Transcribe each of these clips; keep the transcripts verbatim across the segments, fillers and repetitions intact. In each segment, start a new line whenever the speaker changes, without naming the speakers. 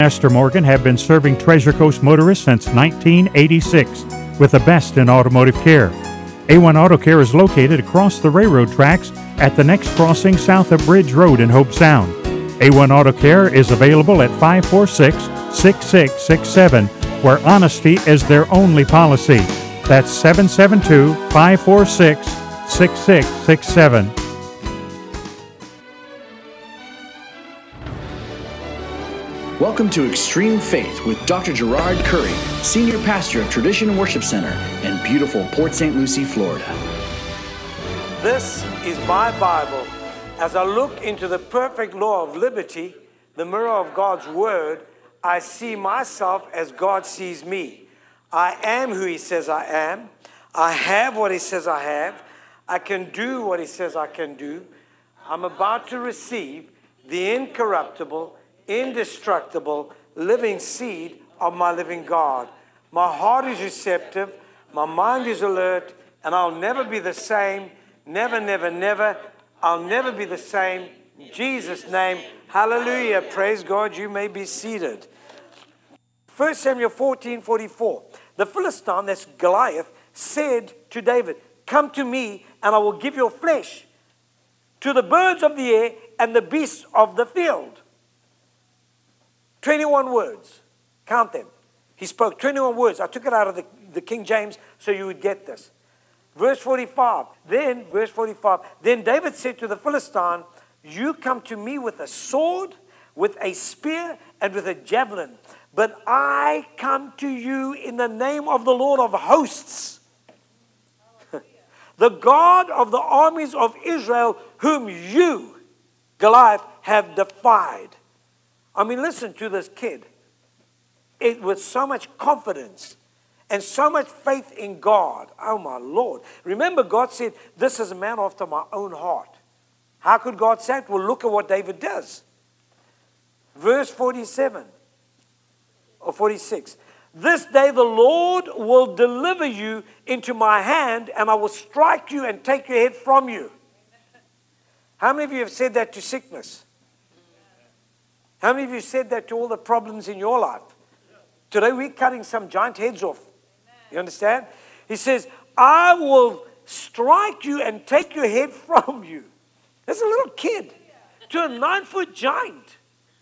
Master Morgan have been serving Treasure Coast motorists since nineteen eighty-six with the best in automotive care. A one Auto Care is located across the railroad tracks at the next crossing south of Bridge Road in Hope Sound. A one Auto Care is available at five four six, six six six seven, where honesty is their only policy. That's seven seven two, five four six, six six six seven.
Welcome to Extreme Faith with Doctor Gerard Curry, Senior Pastor of Tradition Worship Center in beautiful Port Saint Lucie, Florida.
This is my Bible. As I look into the perfect law of liberty, the mirror of God's Word, I see myself as God sees me. I am who He says I am. I have what He says I have. I can do what He says I can do. I'm about to receive the incorruptible, indestructible, living seed of my living God. My heart is receptive, my mind is alert, and I'll never be the same. Never, never, never. I'll never be the same. In Jesus' name, hallelujah. Praise God. You may be seated. First Samuel fourteen forty-four. The Philistine, that's Goliath, said to David, "Come to me, and I will give your flesh to the birds of the air and the beasts of the field." twenty-one words. Count them. He spoke twenty-one words. I took it out of the, the King James so you would get this. Verse forty-five. Then, verse forty-five. Then David said to the Philistine, "You come to me with a sword, with a spear, and with a javelin. But I come to you in the name of the Lord of hosts, the God of the armies of Israel, whom you, Goliath, have defied." I mean, listen to this kid. It with so much confidence and so much faith in God. Oh, my Lord. Remember, God said, "This is a man after my own heart." How could God say it? Well, look at what David does. Verse forty-seven or forty-six. "This day the Lord will deliver you into my hand, and I will strike you and take your head from you." How many of you have said that to sickness? How many of you said that to all the problems in your life? Today we're cutting some giant heads off. You understand? He says, "I will strike you and take your head from you." That's a little kid to a nine-foot giant.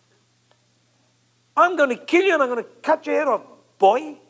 "I'm going to kill you and I'm going to cut your head off, boy."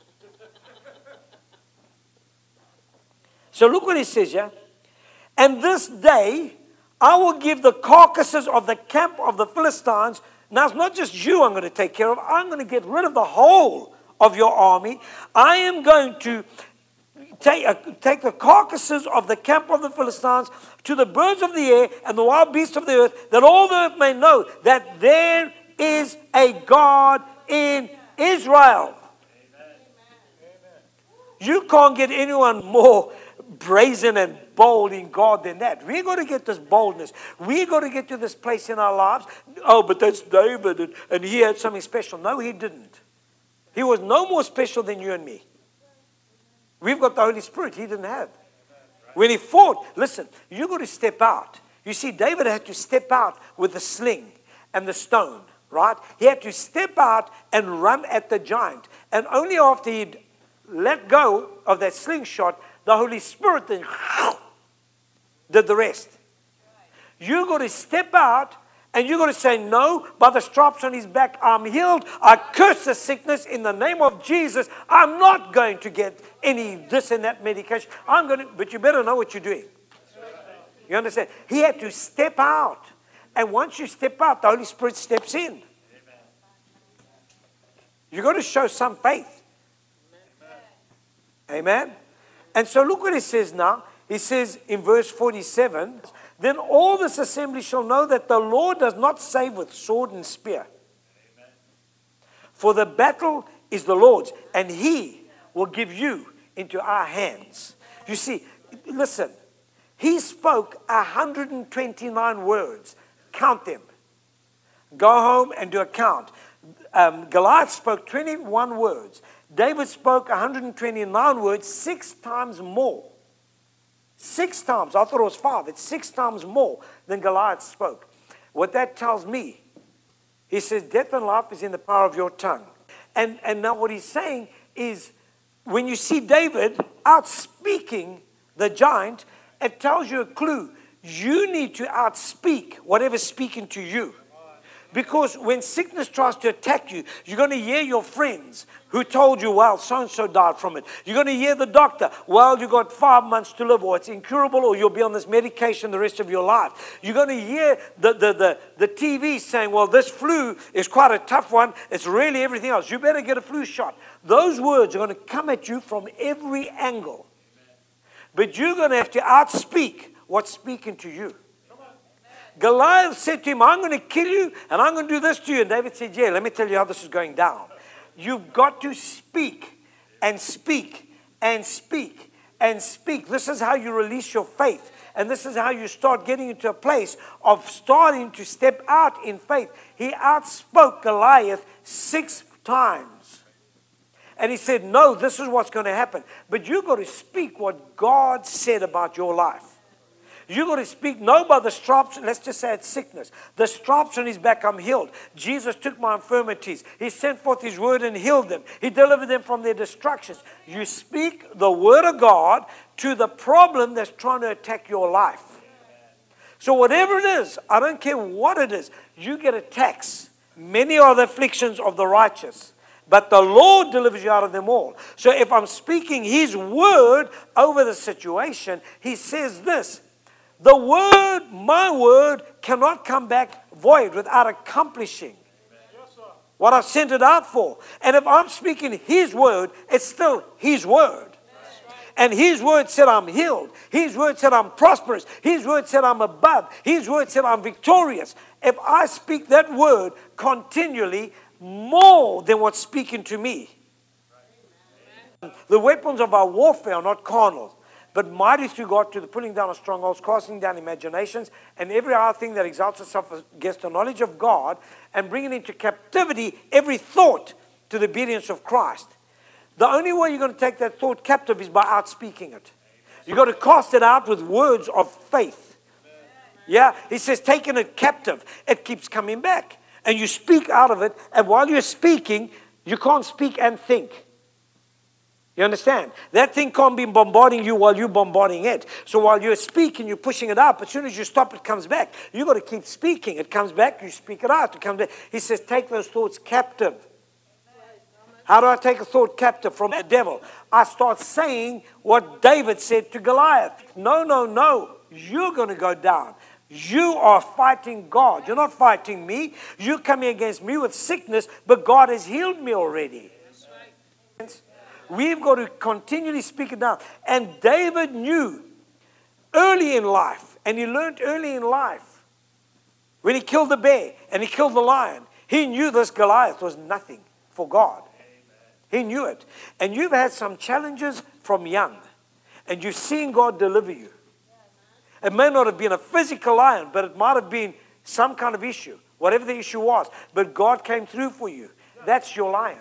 So look what he says here. "And this day I will give the carcasses of the camp of the Philistines." Now, it's not just you I'm going to take care of. I'm going to get rid of the whole of your army. I am going to take, uh, take the carcasses of the camp of the Philistines to the birds of the air and the wild beasts of the earth, that all the earth may know that there is a God in Israel. Amen. You can't get anyone more brazen and bold in God than that. We're going to get this boldness. We're going to get to this place in our lives. "Oh, but that's David, and, and he had something special." No, he didn't. He was no more special than you and me. We've got the Holy Spirit. He didn't have. When he fought, listen, you've got to step out. You see, David had to step out with the sling and the stone, right? He had to step out and run at the giant. And only after he'd let go of that slingshot, the Holy Spirit then did the rest. You got to step out and you got to say, "No, by the stripes on his back, I'm healed. I curse the sickness in the name of Jesus. I'm not going to get any this and that medication. I'm going to," but you better know what you're doing. You understand? He had to step out. And once you step out, the Holy Spirit steps in. You got to show some faith. Amen. And so look what he says now. He says in verse forty-seven, "Then all this assembly shall know that the Lord does not save with sword and spear. Amen. For the battle is the Lord's, and He will give you into our hands." You see, listen, he spoke one hundred twenty-nine words. Count them. Go home and do a count. Um, Goliath spoke twenty-one words. David spoke one hundred twenty-nine words, six times more. Six times. I thought it was five. It's six times more than Goliath spoke. What that tells me He says, death and life is in the power of your tongue. And, and now what he's saying is, when you see David outspeaking the giant, it tells you a clue. You need to outspeak whatever's speaking to you. Because when sickness tries to attack you, you're going to hear your friends who told you, well, so-and-so died from it. You're going to hear the doctor, well, you've got five months to live, or it's incurable, or you'll be on this medication the rest of your life. You're going to hear the, the, the, the T V saying, well, this flu is quite a tough one. It's really everything else. You better get a flu shot. Those words are going to come at you from every angle. But you're going to have to outspeak what's speaking to you. Goliath said to him, I'm going to kill you and I'm going to do this to you. And David said, yeah, let me tell you how this is going down. You've got to speak and speak and speak and speak. This is how you release your faith. And this is how you start getting into a place of starting to step out in faith. He outspoke Goliath six times. And he said, no, this is what's going to happen. But you've got to speak what God said about your life. You've got to speak, no, by the stripes, let's just say it's sickness. The stripes on his back, I'm healed. Jesus took my infirmities. He sent forth his word and healed them. He delivered them from their destructions. You speak the word of God to the problem that's trying to attack your life. So whatever it is, I don't care what it is, you get attacks. Many are the afflictions of the righteous, but the Lord delivers you out of them all. So if I'm speaking his word over the situation, he says this, the word, my word, cannot come back void without accomplishing what I've sent it out for. And if I'm speaking his word, it's still his word. And his word said I'm healed. His word said I'm prosperous. His word said I'm above. His word said I'm victorious. If I speak that word continually, more than what's speaking to me. The weapons of our warfare are not carnal, but mighty through God to the pulling down of strongholds, casting down imaginations, and every other thing that exalts itself against the knowledge of God, and bringing into captivity every thought to the obedience of Christ. The only way you're going to take that thought captive is by outspeaking it. You've got to cast it out with words of faith. Yeah, he says, taking it captive, it keeps coming back. And you speak out of it, and while you're speaking, you can't speak and think. You understand? That thing can't be bombarding you while you're bombarding it. So while you're speaking, you're pushing it up. As soon as you stop, it comes back. You've got to keep speaking. It comes back, you speak it out. It comes back. He says, take those thoughts captive. How do I take a thought captive from the devil? I start saying what David said to Goliath. No, no, no. You're going to go down. You are fighting God. You're not fighting me. You're coming against me with sickness, but God has healed me already. We've got to continually speak it down. And David knew early in life, and he learned early in life, when he killed the bear and he killed the lion, he knew this Goliath was nothing for God. He knew it. And you've had some challenges from young, and you've seen God deliver you. It may not have been a physical lion, but it might have been some kind of issue, whatever the issue was. But God came through for you. That's your lion.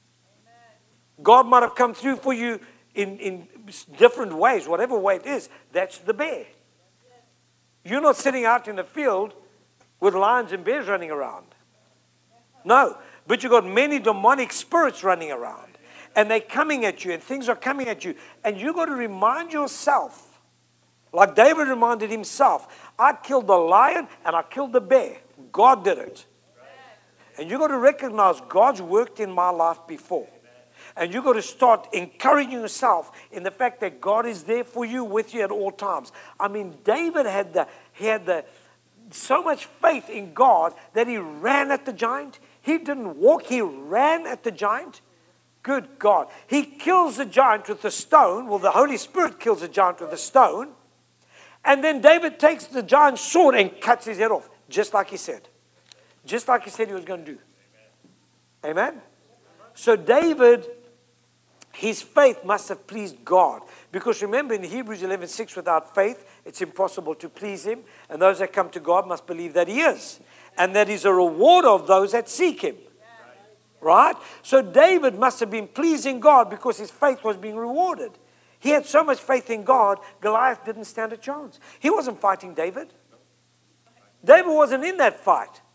God might have come through for you in, in different ways, whatever way it is. That's the bear. You're not sitting out in the field with lions and bears running around. No, but you've got many demonic spirits running around. And they're coming at you, and things are coming at you. And you've got to remind yourself, like David reminded himself, I killed the lion and I killed the bear. God did it. And you've got to recognize God's worked in my life before. And you've got to start encouraging yourself in the fact that God is there for you, with you at all times. I mean, David had the he had the so much faith in God that he ran at the giant. He didn't walk, he ran at the giant. Good God. He kills the giant with a stone. Well, the Holy Spirit kills the giant with a stone. And then David takes the giant's sword and cuts his head off, just like he said. Just like he said he was going to do. Amen? So David, his faith must have pleased God. Because remember in Hebrews eleven six, without faith, it's impossible to please him. And those that come to God must believe that he is. And that he's a rewarder of those that seek him. Right? So David must have been pleasing God because his faith was being rewarded. He had so much faith in God, Goliath didn't stand a chance. He wasn't fighting David. David wasn't in that fight.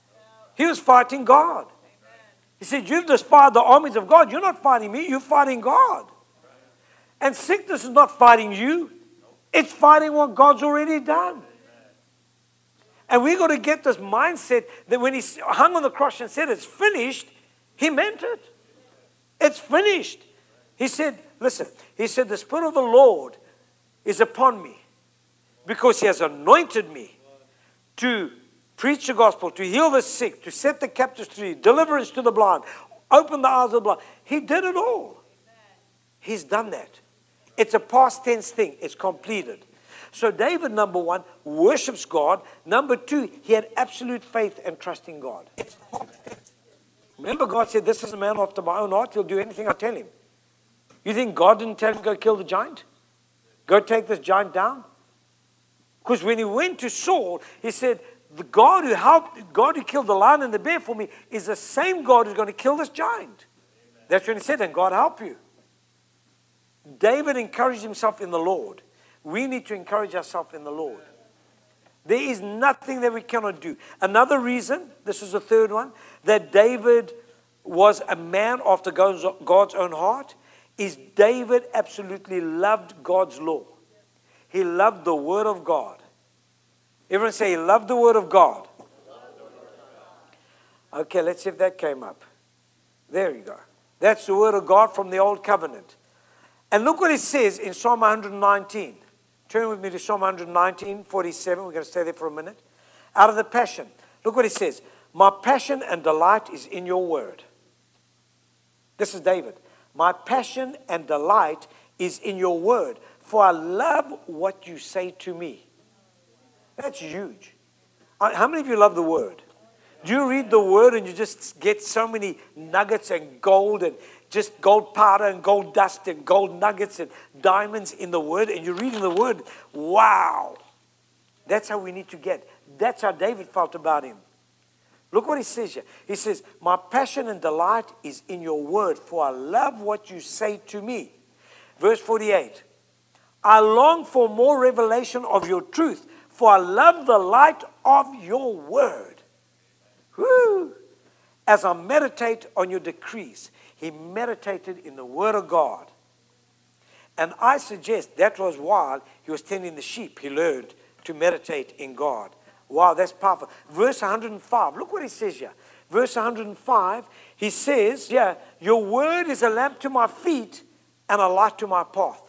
He was fighting God. He said, you've defied the armies of God. You're not fighting me, you're fighting God. And sickness is not fighting you. It's fighting what God's already done. And we've got to get this mindset that when he hung on the cross and said, it's finished, he meant it. It's finished. He said, listen, he said, the Spirit of the Lord is upon me because he has anointed me to preach the gospel, to heal the sick, to set the captives free, deliverance to the blind, open the eyes of the blind. He did it all. He's done that. It's a past tense thing. It's completed. So David, number one, worships God. Number two, he had absolute faith and trust in God. Remember, God said, this is a man after my own heart. He'll do anything I tell him. You think God didn't tell him, go kill the giant? Go take this giant down? Because when he went to Saul, he said, the God who helped, God who killed the lion and the bear for me is the same God who's going to kill this giant. That's when he said, and God help you. David encouraged himself in the Lord. We need to encourage ourselves in the Lord. There is nothing that we cannot do. Another reason, this is the third one, that David was a man after God's, God's own heart, is David absolutely loved God's law. He loved the Word of God. Everyone say he loved the Word of God. Okay, let's see if that came up. There you go. That's the Word of God from the Old Covenant. And look what it says in Psalm one nineteen. Turn with me to Psalm one nineteen, forty-seven. We're going to stay there for a minute. Out of the Passion. Look what it says. My passion and delight is in your word. This is David. My passion and delight is in your word, for I love what you say to me. That's huge. How many of you love the word? Do you read the word and you just get so many nuggets and gold and just gold powder and gold dust and gold nuggets and diamonds in the word, and you're reading the word? Wow. That's how we need to get. That's how David felt about him. Look what he says here. He says, my passion and delight is in your word, for I love what you say to me. Verse forty-eight. I long for more revelation of your truth, for I love the light of your word. Woo! As I meditate on your decrees. He meditated in the word of God. And I suggest that was while he was tending the sheep. He learned to meditate in God. Wow, that's powerful. Verse one hundred five, look what he says here. Verse one hundred five, he says, yeah, your word is a lamp to my feet and a light to my path.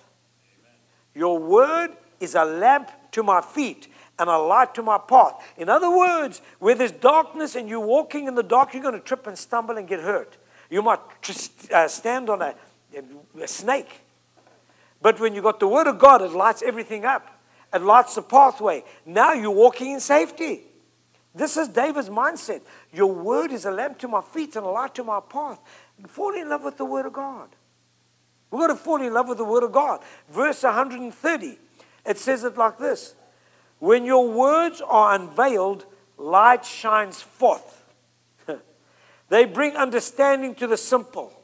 Your word is a lamp to my feet and a light to my path. In other words, where there's darkness and you're walking in the dark, you're going to trip and stumble and get hurt. You might uh, stand on a, a snake. But when you've got the word of God, it lights everything up. It lights the pathway. Now you're walking in safety. This is David's mindset. Your word is a lamp to my feet and a light to my path. Fall in love with the word of God. We've got to fall in love with the word of God. Verse one hundred thirty, it says it like this. When your words are unveiled, light shines forth. They bring understanding to the simple.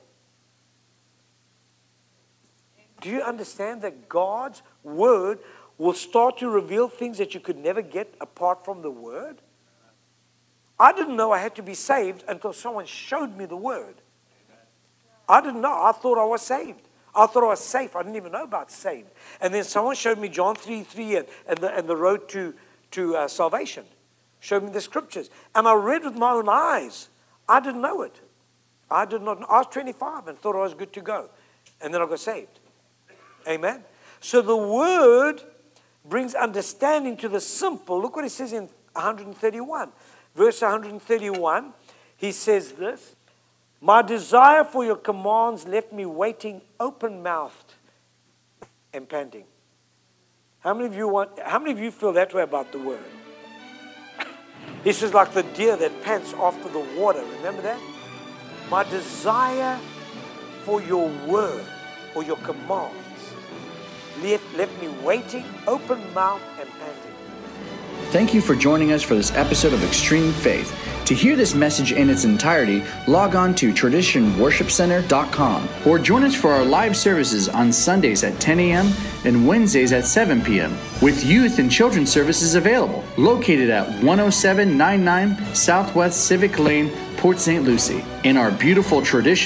Do you understand that God's word will start to reveal things that you could never get apart from the word? I didn't know I had to be saved until someone showed me the word. I didn't know. I thought I was saved. I thought I was safe. I didn't even know about saved. And then someone showed me John three three and, and, the, and the road to, to uh, salvation. Showed me the scriptures. And I read with my own eyes. I didn't know it. I did not know. I was twenty-five and thought I was good to go. And then I got saved. Amen. So the word brings understanding to the simple. Look what he says in one hundred thirty-one. Verse one hundred thirty-one. He says this. My desire for your commands left me waiting open-mouthed and panting. How many of you want, how many of you feel that way about the word? He says, like the deer that pants after the water. Remember that? My desire for your word or your commands left, left me waiting, open-mouthed and panting.
Thank you for joining us for this episode of Extreme Faith. To hear this message in its entirety, log on to tradition worship center dot com or join us for our live services on Sundays at ten a.m. and Wednesdays at seven p.m. with youth and children's services available, located at one oh seven ninety-nine Southwest Civic Lane, Port Saint Lucie. In our beautiful tradition